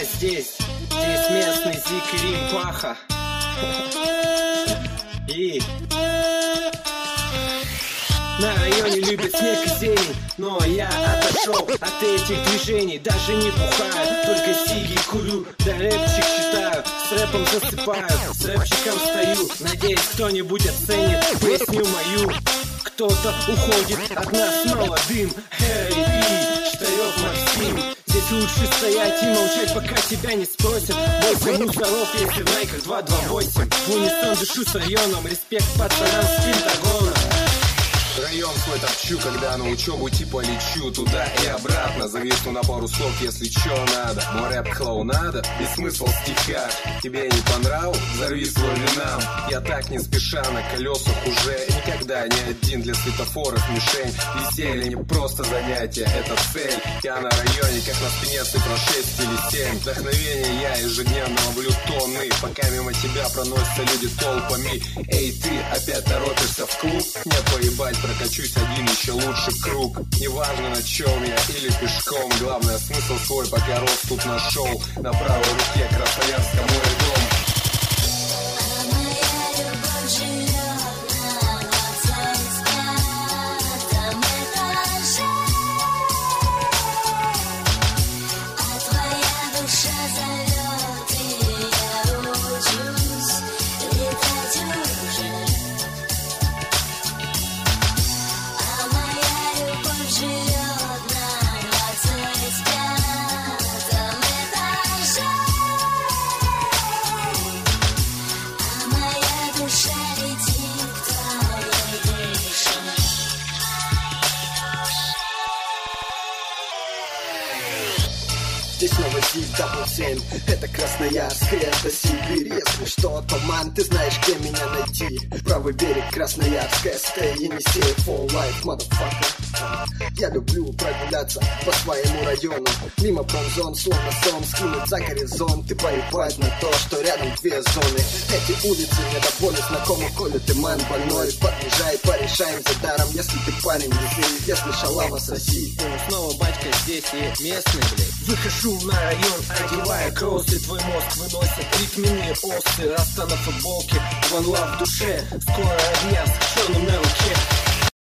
я здесь местный Зик и Рим Паха. И на районе любят снег и зелень, но я отошел от этих движений. Даже не бухаю, только сиги курю, да рэпчик считаю, с рэпом засыпаю, с рэпчиком стою. Надеюсь, кто-нибудь оценит песню мою. Кто-то уходит от нас молодым. Эй, Штаёв Максим. Здесь лучше стоять и молчать, пока тебя не спросят. Бойся мусоров, если в найках 228. В унисон дышу с районом, респект пацанам с Пентагона. Район свой топчу, когда на учебу типа лечу туда и обратно. Зависну на пару слов, если чё надо. Мой рэп клоунада и смысл в стихах. Тебе не понравилось? Взорви свой винам. Я так не спеша на колесах уже никогда не один для светофоров мишень. Веселье не просто занятие, это цель. Я на районе, как на спине цифра 6 или 7. Вдохновение я ежедневно ловлю тонны, пока мимо тебя проносятся люди толпами. Эй, ты опять торопишься в клуб? Мне поебать, прокачусь один еще лучше круг. Неважно на чем я или пешком, главное смысл свой пока рост тут нашел. На правой руке Красноярска мой дом. Здесь снова Зик, Дабл 7. Это Красноярск, это Сибирь. Если что, то, ман, ты знаешь, где меня найти. Правый берег Красноярска, СТ, Енисей, for life, motherfucker. Я люблю прогуляться по своему району, мимо промзон, словно сон, скинуть за горизонт и поебать на то, что рядом две зоны. Эти улицы мне до боли знакомы, коли ты ман больной. Подъезжай, порешаем за даром, если ты парень не если шалава соси. Снова батька здесь и местный, блядь. Выхожу на район, одевая кроссы. Твой мозг выносит ритменные осы. Раста на футболке, ван лав в душе. Скоро дня с черным на руке.